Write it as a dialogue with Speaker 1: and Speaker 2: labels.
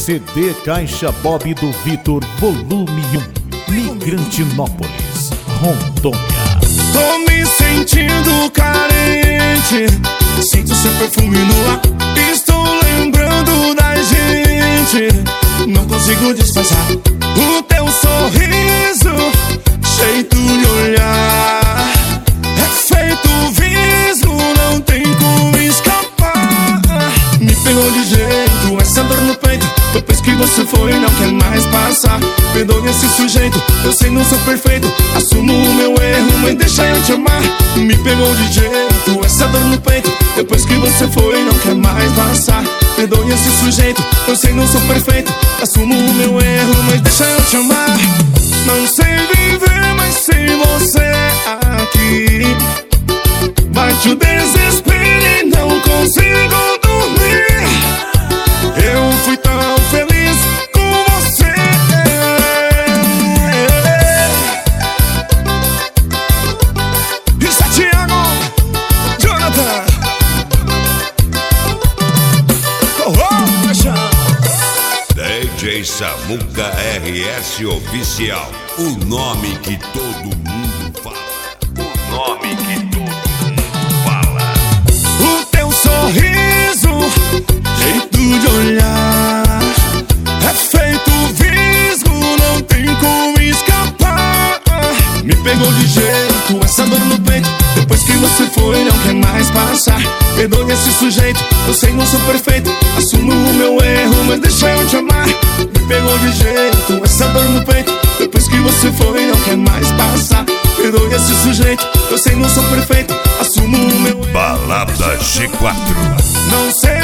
Speaker 1: CD Caixa Bob do Vitor, volume 1, Migrantinópolis, Rondônia.
Speaker 2: Tô me sentindo carente, sinto seu perfume no ar. Estou lembrando da gente, não consigo disfarçar o teu sorriso, jeito de olhar. É feito visgo, não tem como escapar. Me pegou de jeito, essa dor no peito. Depois que você foi, não quer mais passar. Perdoe esse sujeito, eu sei não sou perfeito. Assumo o meu erro, mas deixa eu te amar. Me pegou de jeito, essa dor no peito. Depois que você foi, não quer mais passar. Perdoe esse sujeito, eu sei não sou perfeito. Assumo o meu erro, mas deixa eu te amar. Não sei viver, mas sem você aqui. Bate o desespero e não consigo dormir. Eu fui tão feliz com você. Isso é Thiago, Jonathan.
Speaker 3: DJ Samuca RS Oficial. O nome que todo mundo fala. O nome que todo mundo fala.
Speaker 2: O teu sorriso, jeito de olhar, é feito visgo, não tem como escapar. Me pegou de jeito, essa dor no peito. Depois que você foi, não quer mais passar. Perdoe esse sujeito, eu sei não sou perfeito. Assumo o meu erro, mas deixa eu te amar. Me pegou de jeito, essa dor no peito. Depois que você foi, não quer mais passar. Perdoe esse sujeito, eu sei não sou perfeito. Assumo o meu erro.
Speaker 3: Balada G4.
Speaker 2: Não sei